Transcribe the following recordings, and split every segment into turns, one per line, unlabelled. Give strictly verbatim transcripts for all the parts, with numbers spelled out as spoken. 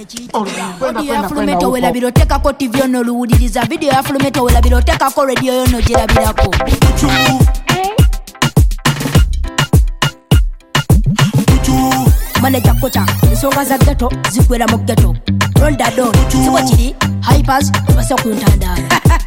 Audio ya Flumeto wela biroteka ko T V ono luwuliriza video ya Flumeto wela biroteka ko radio yono jirabirako. Manager kocha ensonga za ghetto zikwera mu ghetto. Ronda do sibo kiri hypers basa ku ntandala.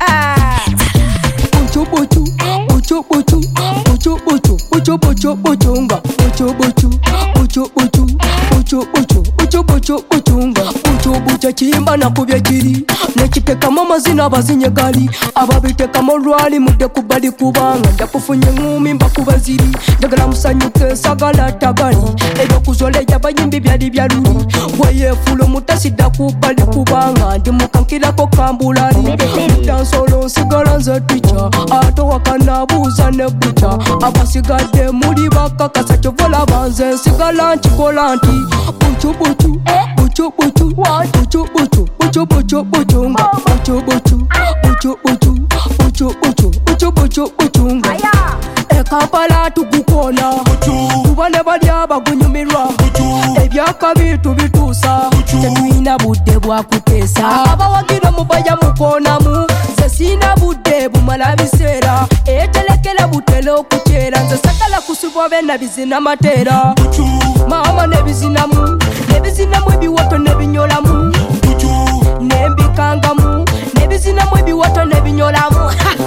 Bocho bocho bocho bocho bocho bocho bocho bocho bochonga bocho bocho bocho bocho bocho bocho bocho bocho bochonga bocho bocho chimba na kubya kiri nekiteka mama zina bazinye gali ababiteka mu rwali mudde kubali kubanga ndakufunye ngumi mbakubaziri ndagala musanyuke sagala tagali ebyo kuzole yabayimbi byali byaluli wayefulo mutasida kubali kubanga ndi mukankirako kambulali dansolo sigala nze ticha ato wakana buza ne bucha abasigadde muri bakakasa chovola banze sigala ntikola nti buchu buchu buchu buchu buchu buchu buchu buchu buchunga buchu buchu buchu buchu buchu buchu buchu buchu buchunga Kampala tukukona tubane bali abagunyumirwa ebyaka bitu bitusa tetwina budde bwa kutesa abawagira mubaya mukonamu ze sina budde bumala biseera etelekela butelo kuchera nze sakala kusubwa bena bizina matera mama ne bizinamu ne bizinamu ebiwato ne binyolamu nembikangamu ne bizinamu ebiwato ne binyolamu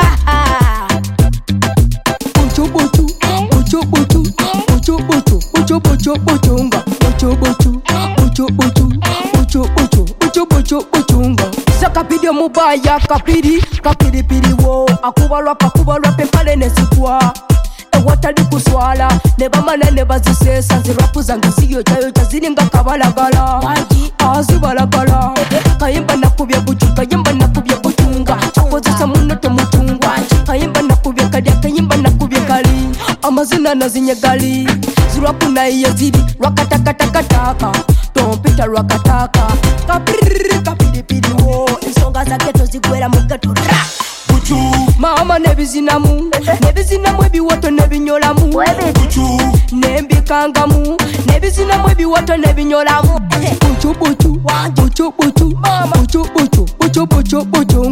Bocho bocho bocho bocho bocho bocho bocho bochonga bocho bocho bocho bocho bocho bocho bocho bocho bochonga Zakapidi mubaya kapiri kapiri piri wo akubalwa pakubalwa pepale nezikwa ewatali kuswala ne bamana ne bazisesa zirapu zange siyo chayo chaziringa kabalagala azibalagala kayimba nakubya buchu kayimba nakubya buchunga chakozesa munoto muchunga kayimba nakubya kadya kayimba nakubya kali amazina nazinye gali zirapu na iya ziri rwakatakatakataka tompita rwakataka kapiri kapiri piri wo insonga za ghetto zigwera mu ghetto mama nebizinamu nebizinamu ebiwato nebinyolamu nembikangamu nebizinamu ebiwato nebinyolamu buchu buchu buchu buchu buchu buchu buchu buchu